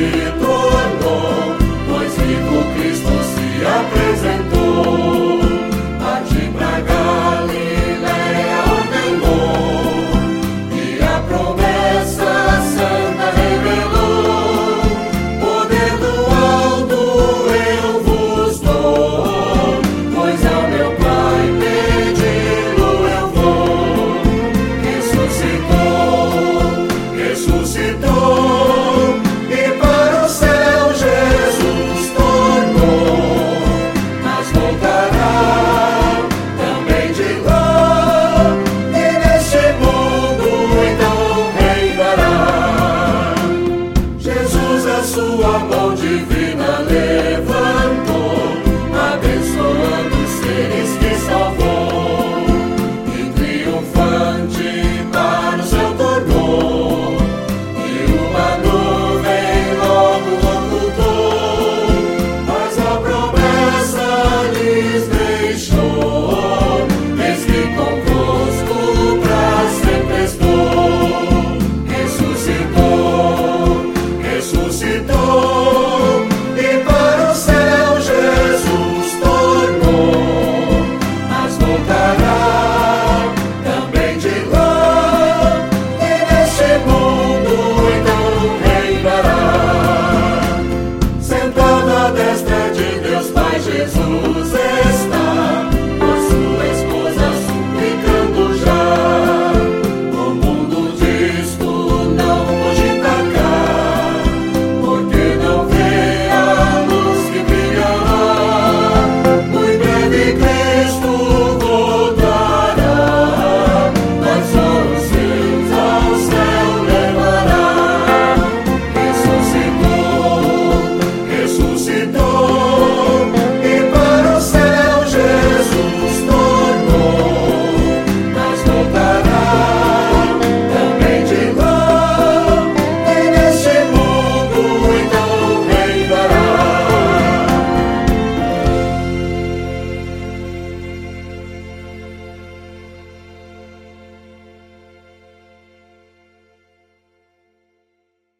tornou, pois vivo Cristo se apresentou. Partir pra Galileia ordenou, e a promessa santa revelou. Poder do alto eu vos dou, pois ao meu Pai pedi-lo eu vou. Ressuscitou, e para o céu Jesus tornou, mas voltará também de lá, e neste mundo então reinará. Jesus, a sua mão divina